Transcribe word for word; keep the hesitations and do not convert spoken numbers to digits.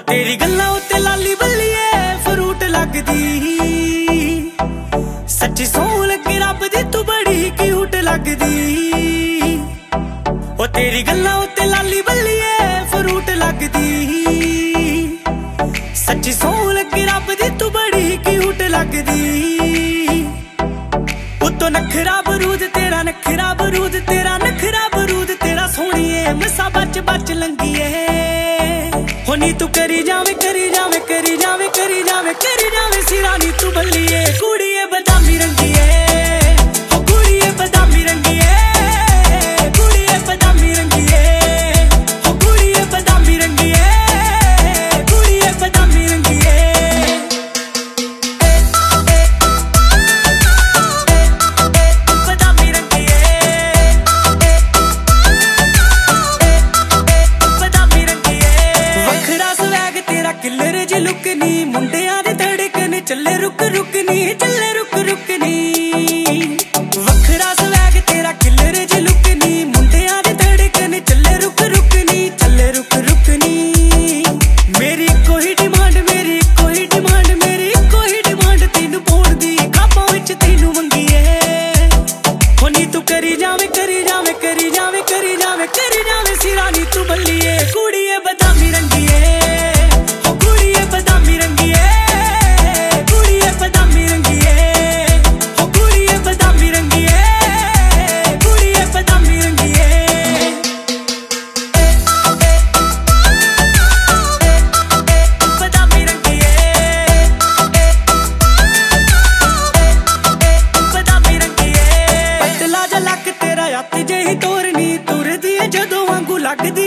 तेरी गल्लां उत्ते लाली बल्लिए फ्रूट लगदी, सच्ची सौं लगे रब दी तू बड़ी क्यूट लगदी। ओ तेरी गल्लां उत्ते लाली बल्लिए फ्रूट लगदी, सच्ची सौं लगे रब दी तू बड़ी क्यूट लगदी। उत्तों नखरा बरूद तेरा, नखरा बरूद तेरा, नखरा बरूद तेरा सोहणीए मसा बच बच लंघीए। हो नी तू करी जावे करी जावे करी जावे करी जावे करी जावे सिरा नी तू बल्लिए कुड़िए बदामी रंगीए। हो कुड़िए बदामी रंगीए, कुड़िए बदामी रंगीए, हो कुड़िए बदामी रंगीए, कुड़िए बदामी रंगीए। बदामी रंगीए, बदामी रंगीए। वखरा स्वैग तेरा किलर जी लुक नी, मुंडियां दे धड़कन चले रुक रुक नी, चले रुक रुक नी। वखरा स्वैग तेरा किलर जी लुक नी, मुंडियां दे धड़कन चले रुक रुक नी, चले रुक रुक नी। मेरी कोई डिमांड, मेरी कोई डिमांड, मेरी कोई डिमांड तेनू पाउण दी खापां विच तेनू मंगीए। हो नी तू करी जावे करी जावे करी जावे करी जावे करी जावे सिरा नी तू बल्लिए कुड़िए बदामी रंगीए। हो कुड़िए बदामी रंगीए, कुड़िए बदामी रंगीए, हो कुड़िए बदामी रंगीए, कुड़िए बदामी रंगीए। बदामी रंगीए, बदामी रंगीए। पतला जा लक तेरा अत जेही तोरनी तुरदी जदों वांगू लगदी